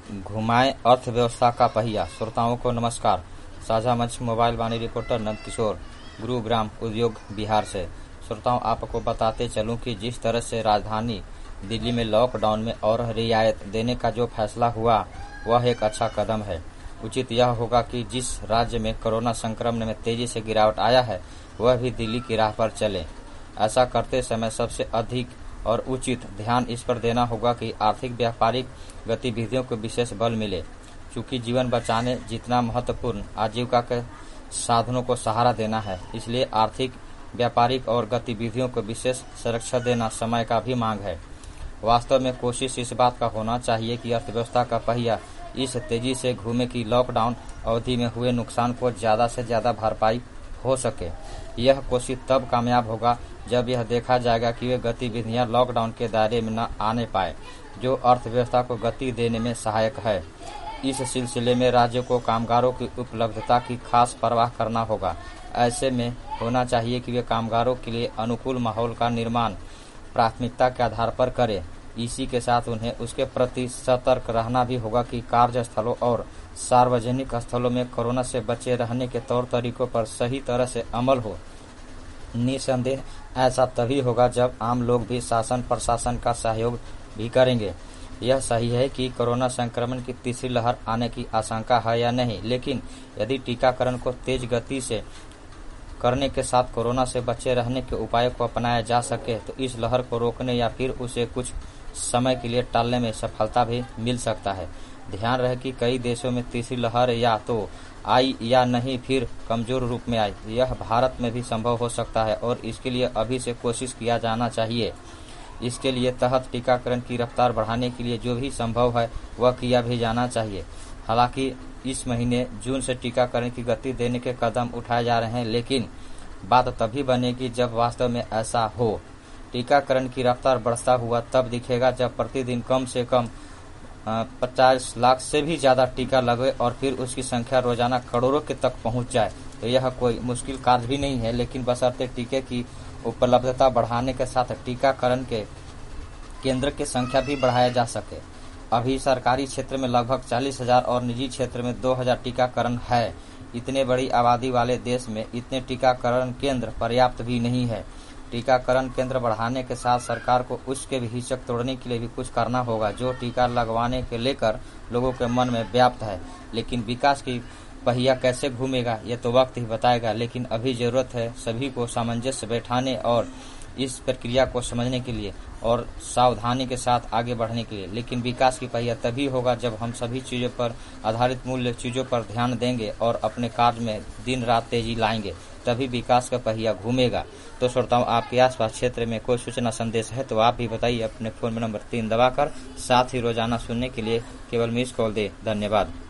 घुमाएं अर्थव्यवस्था का पहिया। श्रोताओं को नमस्कार। साझा मंच मोबाइल वाणी रिपोर्टर नंद किशोर, गुरुग्राम उद्योग बिहार से। श्रोताओं, आपको बताते चलूं कि जिस तरह से राजधानी दिल्ली में लॉकडाउन में और रियायत देने का जो फैसला हुआ वह एक अच्छा कदम है। उचित यह होगा कि जिस राज्य में कोरोना संक्रमण में तेजी से गिरावट आया है वह भी दिल्ली की राह पर चले। ऐसा करते समय सबसे अधिक और उचित ध्यान इस पर देना होगा कि आर्थिक व्यापारिक गतिविधियों को विशेष बल मिले। चूंकि जीवन बचाने जितना महत्वपूर्ण आजीविका के साधनों को सहारा देना है, इसलिए आर्थिक व्यापारिक और गतिविधियों को विशेष सुरक्षा देना समय का भी मांग है। वास्तव में कोशिश इस बात का होना चाहिए कि अर्थव्यवस्था का पहिया इस तेजी से घूमे कि लॉकडाउन अवधि में हुए नुकसान को ज्यादा से ज्यादा भरपाई हो सके। यह कोशिश तब कामयाब होगा जब यह देखा जाएगा कि वे गतिविधियां लॉकडाउन के दायरे में न आने पाए, जो अर्थव्यवस्था को गति देने में सहायक है। इस सिलसिले में राज्यों को कामगारों की उपलब्धता की खास परवाह करना होगा। ऐसे में होना चाहिए कि वे कामगारों के लिए अनुकूल माहौल का निर्माण प्राथमिकता के आधार पर करें। इसी के साथ उन्हें उसके प्रति सतर्क रहना भी होगा कि कार्यस्थलों और सार्वजनिक स्थलों में कोरोना से बचे रहने के तौर तरीकों पर सही तरह से अमल हो। निसंदेह ऐसा तभी होगा जब आम लोग भी शासन प्रशासन का सहयोग भी करेंगे। यह सही है कि कोरोना संक्रमण की तीसरी लहर आने की आशंका है या नहीं, लेकिन यदि टीकाकरण को तेज गति से करने के साथ कोरोना से बचे रहने के उपायों को अपनाया जा सके तो इस लहर को रोकने या फिर उसे कुछ समय के लिए टालने में सफलता भी मिल सकता है। ध्यान रहे कि कई देशों में तीसरी लहर या तो आई या नहीं फिर कमजोर रूप में आई। यह भारत में भी संभव हो सकता है और इसके लिए अभी से कोशिश किया जाना चाहिए। इसके लिए तहत टीकाकरण की रफ्तार बढ़ाने के लिए जो भी संभव है वह किया भी जाना चाहिए। हालांकि इस महीने जून से टीकाकरण की गति देने के कदम उठाए जा रहे हैं, लेकिन बात तभी बनेगी जब वास्तव में ऐसा हो। टीकाकरण की रफ्तार बढ़ता हुआ तब दिखेगा जब प्रतिदिन कम से कम 50 लाख से भी ज्यादा टीका लगे और फिर उसकी संख्या रोजाना करोड़ों के तक पहुंच जाए। तो यह कोई मुश्किल कार्य भी नहीं है, लेकिन बशर्ते टीके की उपलब्धता बढ़ाने के साथ टीकाकरण के केंद्र की संख्या भी बढ़ाया जा सके। अभी सरकारी क्षेत्र में लगभग 40,000 और निजी क्षेत्र में 2,000 टीकाकरण है। इतने बड़ी आबादी वाले देश में इतने टीकाकरण केंद्र पर्याप्त भी नहीं है। टीकाकरण केंद्र बढ़ाने के साथ सरकार को उसके भी हिचक तोड़ने के लिए भी कुछ करना होगा जो टीका लगवाने के लेकर लोगों के मन में व्याप्त है। लेकिन विकास की पहिया कैसे घूमेगा ये तो वक्त ही बताएगा, लेकिन अभी जरूरत है सभी को सामंजस्य बैठाने और इस प्रक्रिया को समझने के लिए और सावधानी के साथ आगे बढ़ने के लिए। लेकिन विकास की पहिया तभी होगा जब हम सभी चीजों पर आधारित मूल्य चीजों पर ध्यान देंगे और अपने कार्य में दिन रात तेजी लाएंगे, तभी विकास का पहिया घूमेगा। तो श्रोताओं, आपके आसपास क्षेत्र में कोई सूचना संदेश है तो आप भी बताइए अपने फोन में नंबर 3 दबाकर। साथ ही रोजाना सुनने के लिए केवल मिस कॉल दे। धन्यवाद।